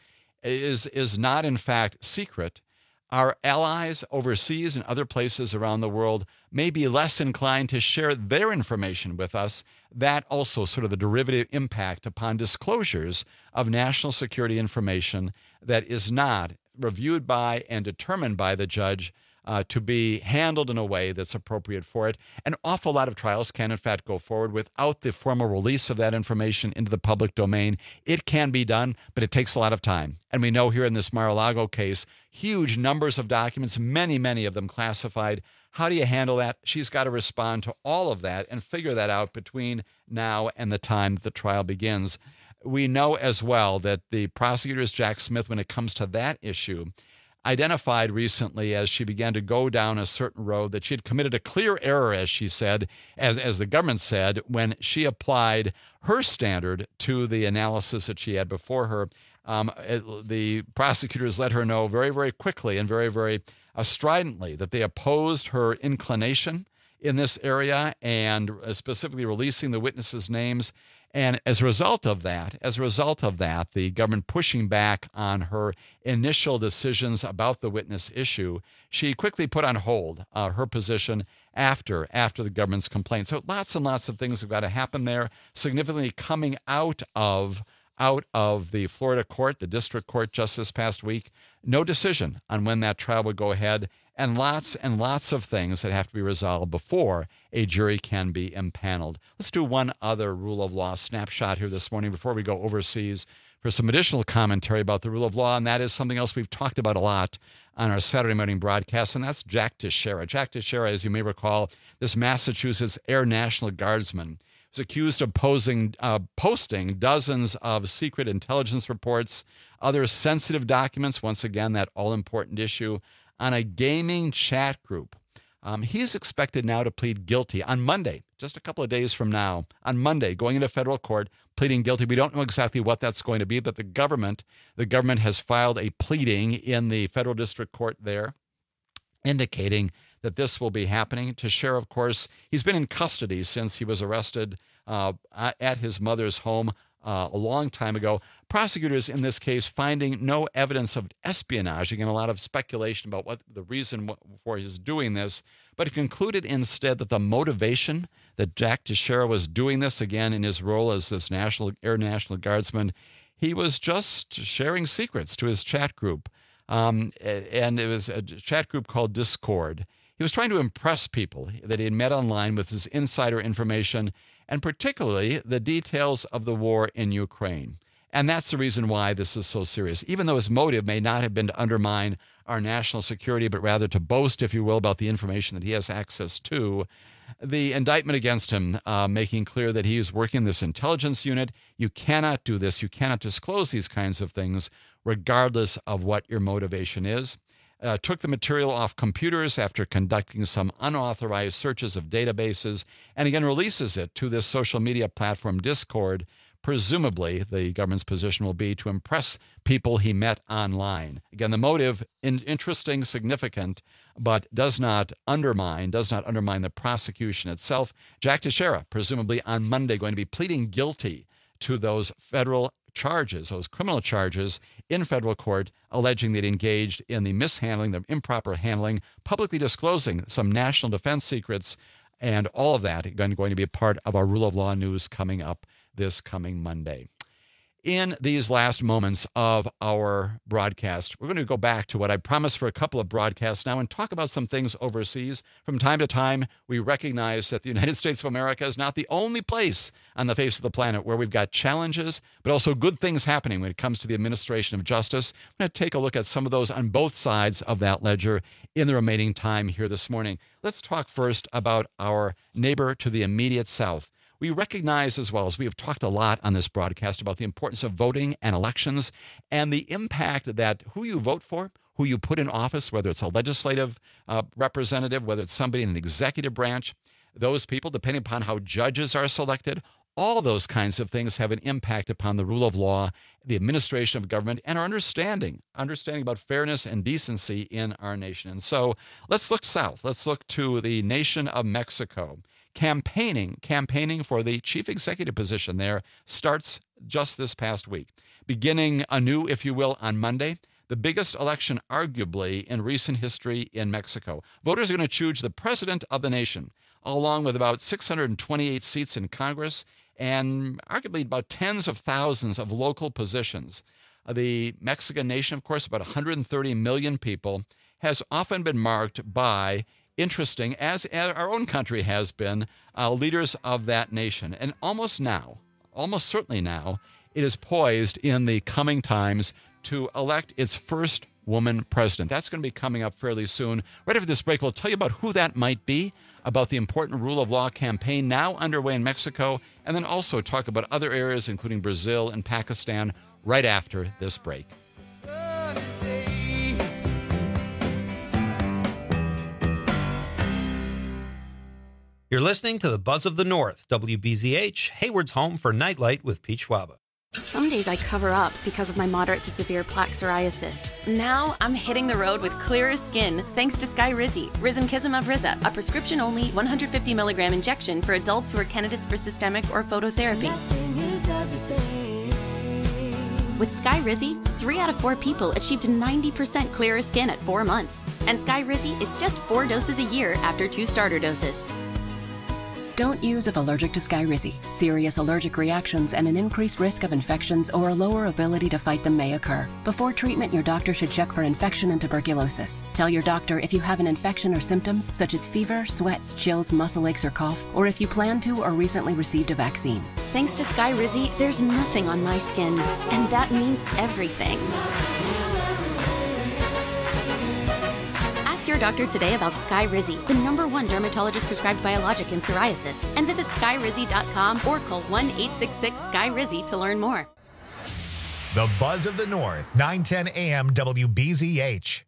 is not in fact secret. Our allies overseas and other places around the world may be less inclined to share their information with us. That also sort of the derivative impact upon disclosures of national security information that is not reviewed by and determined by the judge to be handled in a way that's appropriate for it. An awful lot of trials can, in fact, go forward without the formal release of that information into the public domain. It can be done, but it takes a lot of time. And we know here in this Mar-a-Lago case, huge numbers of documents, many, many of them classified. How do you handle that? She's got to respond to all of that and figure that out between now and the time the trial begins. We know as well that the prosecutors, Jack Smith, when it comes to that issue, identified recently as she began to go down a certain road that she had committed a clear error, as she said, as the government said, when she applied her standard to the analysis that she had before her. The prosecutors let her know very, very quickly and very, very stridently that they opposed her inclination in this area and specifically releasing the witnesses' names. And as a result of that, the government pushing back on her initial decisions about the witness issue, she quickly put on hold her position after the government's complaint. So lots and lots of things have got to happen there, significantly coming out of the Florida court, the district court just this past week. No decision on when that trial would go ahead, and lots of things that have to be resolved before a jury can be impaneled. Let's do one other rule of law snapshot here this morning before we go overseas for some additional commentary about the rule of law, and that is something else we've talked about a lot on our Saturday morning broadcast, and that's Jack Teixeira. Jack Teixeira, as you may recall, this Massachusetts Air National Guardsman, was accused of posting dozens of secret intelligence reports, other sensitive documents, once again, that all-important issue, on a gaming chat group. He is expected now to plead guilty on Monday, just a couple of days from now, on Monday, going into federal court, pleading guilty. We don't know exactly what that's going to be, but the government has filed a pleading in the federal district court there, indicating that this will be happening. Teixeira, of course, he's been in custody since he was arrested at his mother's home a long time ago. Prosecutors in this case finding no evidence of espionage. Again, a lot of speculation about what the reason for his doing this, but it concluded instead that the motivation that Jack Teixeira was doing this, again, in his role as this Air National Guardsman, he was just sharing secrets to his chat group. And it was a chat group called Discord. He was trying to impress people that he had met online with his insider information, and particularly the details of the war in Ukraine. And that's the reason why this is so serious. Even though his motive may not have been to undermine our national security, but rather to boast, if you will, about the information that he has access to, the indictment against him making clear that he is working in this intelligence unit. You cannot do this. You cannot disclose these kinds of things regardless of what your motivation is. Took the material off computers after conducting some unauthorized searches of databases, and again releases it to this social media platform Discord. Presumably, the government's position will be to impress people he met online. Again, the motive, interesting, significant, but does not undermine the prosecution itself. Jack Teixeira, presumably on Monday, going to be pleading guilty to those federal charges, those criminal charges in federal court, alleging that he engaged in the mishandling, the improper handling, publicly disclosing some national defense secrets, and all of that going to be a part of our Rule of Law news coming up this coming Monday. In these last moments of our broadcast, we're going to go back to what I promised for a couple of broadcasts now and talk about some things overseas. From time to time, we recognize that the United States of America is not the only place on the face of the planet where we've got challenges, but also good things happening when it comes to the administration of justice. I'm going to take a look at some of those on both sides of that ledger in the remaining time here this morning. Let's talk first about our neighbor to the immediate south. We recognize, as well as we have talked a lot on this broadcast, about the importance of voting and elections and the impact that who you vote for, who you put in office, whether it's a legislative representative, whether it's somebody in an executive branch, those people, depending upon how judges are selected, all those kinds of things have an impact upon the rule of law, the administration of government, and our understanding about fairness and decency in our nation. And so let's look south. Let's look to the nation of Mexico. Campaigning for the chief executive position there starts just this past week. Beginning anew, if you will, on Monday, the biggest election arguably in recent history in Mexico. Voters are going to choose the president of the nation, along with about 628 seats in Congress and arguably about tens of thousands of local positions. The Mexican nation, of course, about 130 million people, has often been marked by interesting, as our own country has been, leaders of that nation. And almost certainly now, it is poised in the coming times to elect its first woman president. That's going to be coming up fairly soon. Right after this break, we'll tell you about who that might be, about the important rule of law campaign now underway in Mexico, and then also talk about other areas, including Brazil and Pakistan, right after this break. You're listening to the Buzz of the North, WBZH, Hayward's home for Nightlight with Pete Schwaba. Some days I cover up because of my moderate to severe plaque psoriasis. Now I'm hitting the road with clearer skin thanks to Skyrizi, Risankizumab Riza, a prescription-only 150 milligram injection for adults who are candidates for systemic or phototherapy. With Skyrizi, 3 out of 4 people achieved 90% clearer skin at 4 months. And Skyrizi is just 4 doses a year after 2 starter doses. Don't use if allergic to Skyrizi. Serious allergic reactions and an increased risk of infections or a lower ability to fight them may occur. Before treatment, your doctor should check for infection and tuberculosis. Tell your doctor if you have an infection or symptoms such as fever, sweats, chills, muscle aches, or cough, or if you plan to or recently received a vaccine. Thanks to Skyrizi, there's nothing on my skin, and that means everything. Ask your doctor today about Skyrizi, the #1 dermatologist-prescribed biologic in psoriasis, and visit skyrizi.com or call 1-866-SKYRIZI to learn more. The Buzz of the North, 910 AM WBZH.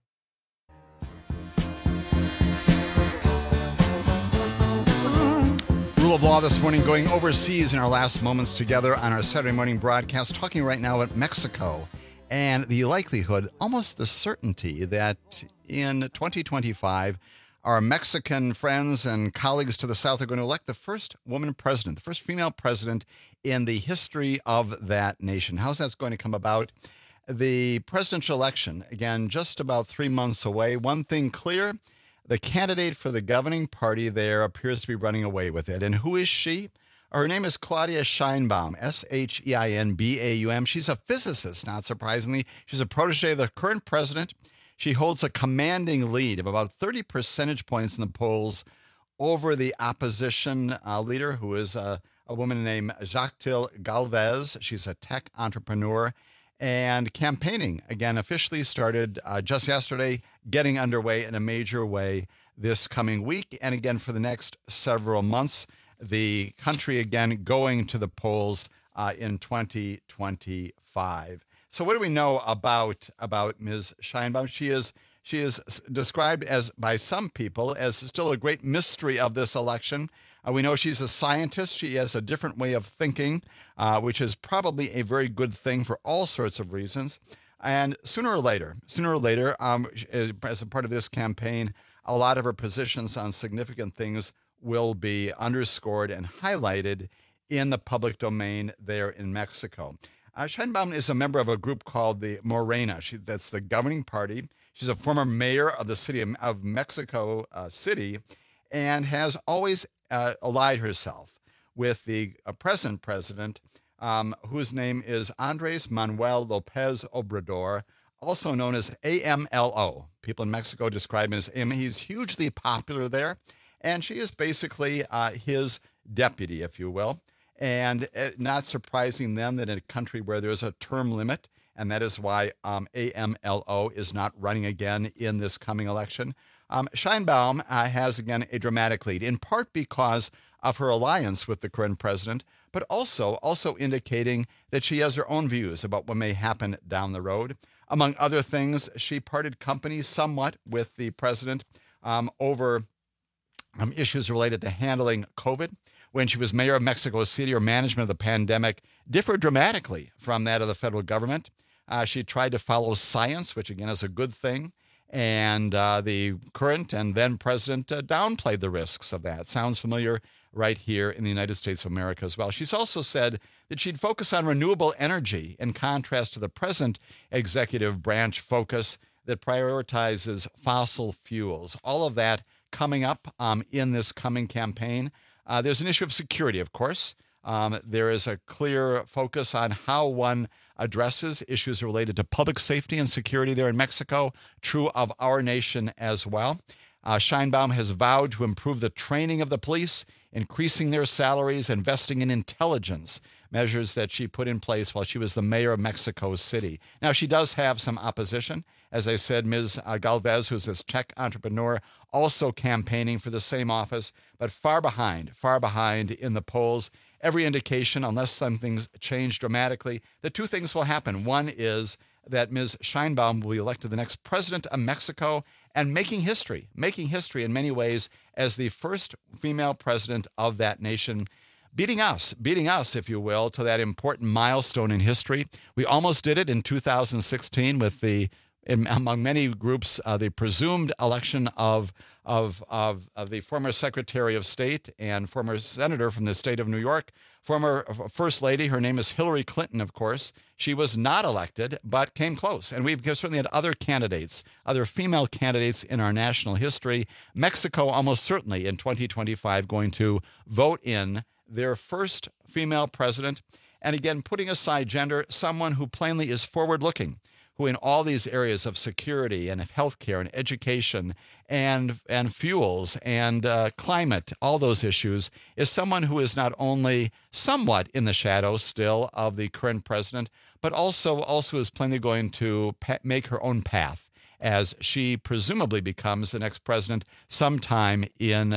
Rule of law this morning, going overseas in our last moments together on our Saturday morning broadcast, talking right now about Mexico and the likelihood, almost the certainty, that in 2025, our Mexican friends and colleagues to the south are going to elect the first woman president, the first female president in the history of that nation. How's that going to come about? The presidential election, again, just about 3 months away. One thing clear, the candidate for the governing party there appears to be running away with it. And who is she? Her name is Claudia Sheinbaum, Sheinbaum. She's a physicist, not surprisingly. She's a protege of the current president. She holds a commanding lead of about 30 percentage points in the polls over the opposition leader, who is a woman named Xochitl Galvez. She's a tech entrepreneur. And campaigning, again, officially started just yesterday, getting underway in a major way this coming week. And again, for the next several months, the country again going to the polls in 2025. So what do we know about Ms. Sheinbaum? She is described as by some people as still a great mystery of this election. We know she's a scientist. She has a different way of thinking, which is probably a very good thing for all sorts of reasons. And sooner or later, as a part of this campaign, a lot of her positions on significant things will be underscored and highlighted in the public domain there in Mexico. Sheinbaum is a member of a group called the Morena. That's the governing party. She's a former mayor of the city of Mexico City, and has always allied herself with the present president, whose name is Andres Manuel Lopez Obrador, also known as AMLO. People in Mexico describe him as AMLO. He's hugely popular there, and she is basically his deputy, if you will. And not surprising then that in a country where there's a term limit, and that is why AMLO is not running again in this coming election. Sheinbaum has, again, a dramatic lead, in part because of her alliance with the current president, but also indicating that she has her own views about what may happen down the road. Among other things, she parted company somewhat with the president over issues related to handling COVID. When she was mayor of Mexico City, her management of the pandemic differed dramatically from that of the federal government. She tried to follow science, which again is a good thing, and the current and then president downplayed the risks of that. Sounds familiar right here in the United States of America as well. She's also said that she'd focus on renewable energy in contrast to the present executive branch focus that prioritizes fossil fuels. All of that coming up in this coming campaign. There's an issue of security, of course. There is a clear focus on how one addresses issues related to public safety and security there in Mexico, true of our nation as well. Sheinbaum has vowed to improve the training of the police, increasing their salaries, investing in intelligence, measures that she put in place while she was the mayor of Mexico City. Now, she does have some opposition. As I said, Ms. Galvez, who's this tech entrepreneur, also campaigning for the same office, but far behind in the polls. Every indication, unless something's changed dramatically, that two things will happen. One is that Ms. Sheinbaum will be elected the next president of Mexico and making history in many ways as the first female president of that nation, beating us, if you will, to that important milestone in history. We almost did it in 2016 with the among many groups, the presumed election of the former Secretary of State and former senator from the state of New York, former First Lady. Her name is Hillary Clinton, of course. She was not elected, but came close. And we've certainly had other candidates, other female candidates in our national history. Mexico almost certainly in 2025 going to vote in their first female president. And again, putting aside gender, someone who plainly is forward-looking, who in all these areas of security and of healthcare and education and fuels and climate, all those issues, is someone who is not only somewhat in the shadow still of the current president, but also is plainly going to make her own path as she presumably becomes the next president sometime in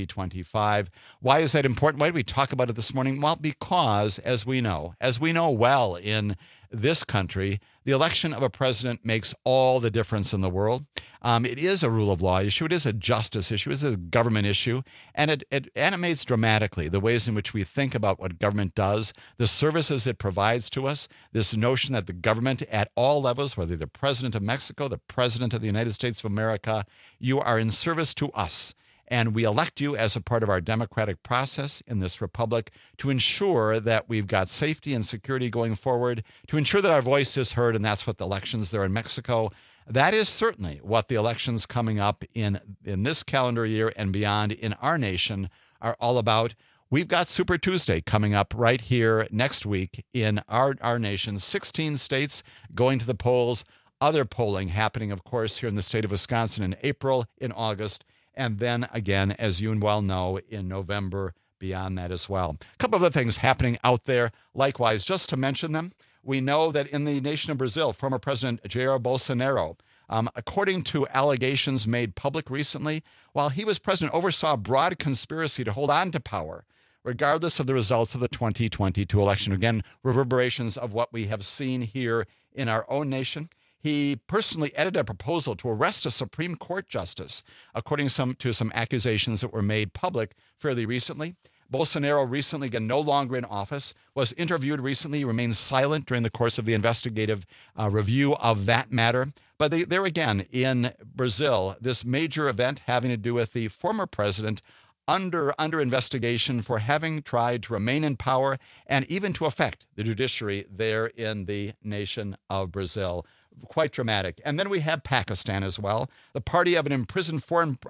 2025. Why is that important? Why did we talk about it this morning? Well, because as we know well in this country, the election of a president makes all the difference in the world. It is a rule of law issue. It is a justice issue. It is a government issue. And it animates dramatically the ways in which we think about what government does, the services it provides to us, this notion that the government at all levels, whether the president of Mexico, the president of the United States of America, you are in service to us. And we elect you as a part of our democratic process in this republic to ensure that we've got safety and security going forward, to ensure that our voice is heard, and that's what the elections there in Mexico. That is certainly what the elections coming up in this calendar year and beyond in our nation are all about. We've got Super Tuesday coming up right here next week in our nation. 16 states going to the polls, other polling happening, of course, here in the state of Wisconsin in April, in August, and then again, as you well know, in November beyond that as well. A couple of other things happening out there. Likewise, just to mention them, we know that in the nation of Brazil, former President Jair Bolsonaro, according to allegations made public recently, while he was president, oversaw a broad conspiracy to hold on to power, regardless of the results of the 2022 election. Again, reverberations of what we have seen here in our own nation. He personally edited a proposal to arrest a Supreme Court justice, according to some accusations that were made public fairly recently. Bolsonaro recently, again, no longer in office, was interviewed recently. He remained silent during the course of the investigative review of that matter. But there again, in Brazil, this major event having to do with the former president under investigation for having tried to remain in power and even to affect the judiciary there in the nation of Brazil. Quite dramatic. And then we have Pakistan as well, the party of an imprisoned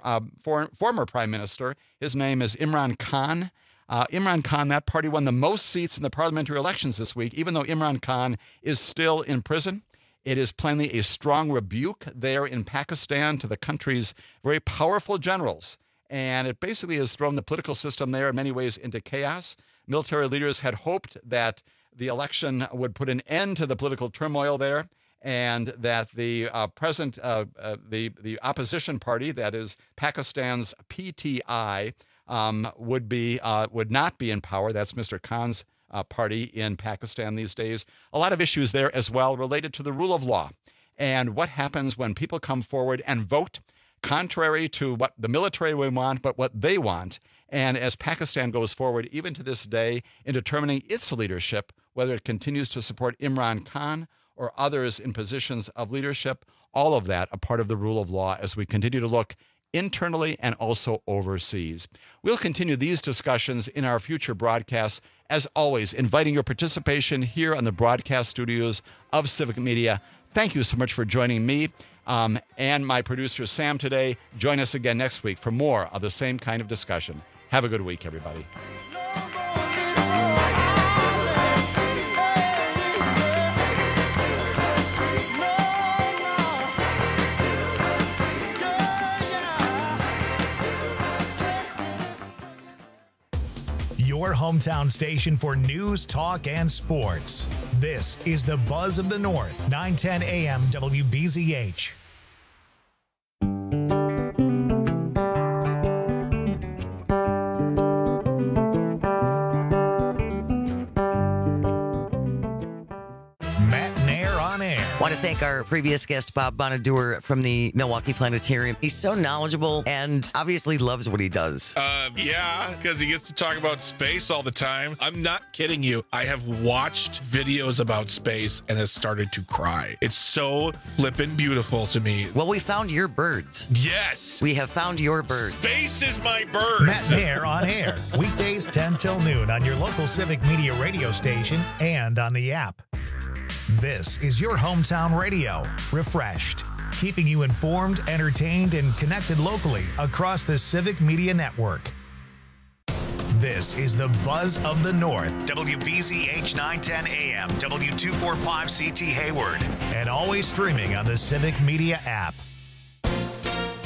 former prime minister. His name is Imran Khan. Imran Khan, that party won the most seats in the parliamentary elections this week, even though Imran Khan is still in prison. It is plainly a strong rebuke there in Pakistan to the country's very powerful generals. And it basically has thrown the political system there in many ways into chaos. Military leaders had hoped that the election would put an end to the political turmoil there, and that the the opposition party, that is Pakistan's PTI, would not be in power. That's Mr. Khan's party in Pakistan these days. A lot of issues there as well related to the rule of law and what happens when people come forward and vote contrary to what the military would want, but what they want. And as Pakistan goes forward, even to this day, in determining its leadership, whether it continues to support Imran Khan or others in positions of leadership, all of that a part of the rule of law as we continue to look internally and also overseas. We'll continue these discussions in our future broadcasts, as always, inviting your participation here on the broadcast studios of Civic Media. Thank you so much for joining me and my producer, Sam, today. Join us again next week for more of the same kind of discussion. Have a good week, everybody. Your hometown station for news, talk, and sports. This is the Buzz of the North, 910 AM WBZH. Matt and Air on Air Want to thank our previous guest, Bob Bonaduer from the Milwaukee Planetarium. He's so knowledgeable and obviously loves what he does. Yeah, because he gets to talk about space all the time. I'm not kidding you. I have watched videos about space and has started to cry. It's so flippin' beautiful to me. Well, we found your birds. Yes. We have found your birds. Space is my birds. Matt Nair on air. Weekdays 10 till noon on your local Civic Media radio station and on the app. This is your hometown radio, refreshed, keeping you informed, entertained, and connected locally across the Civic Media Network. This is the Buzz of the North, WBZH 910 AM, W245CT Hayward, and always streaming on the Civic Media app.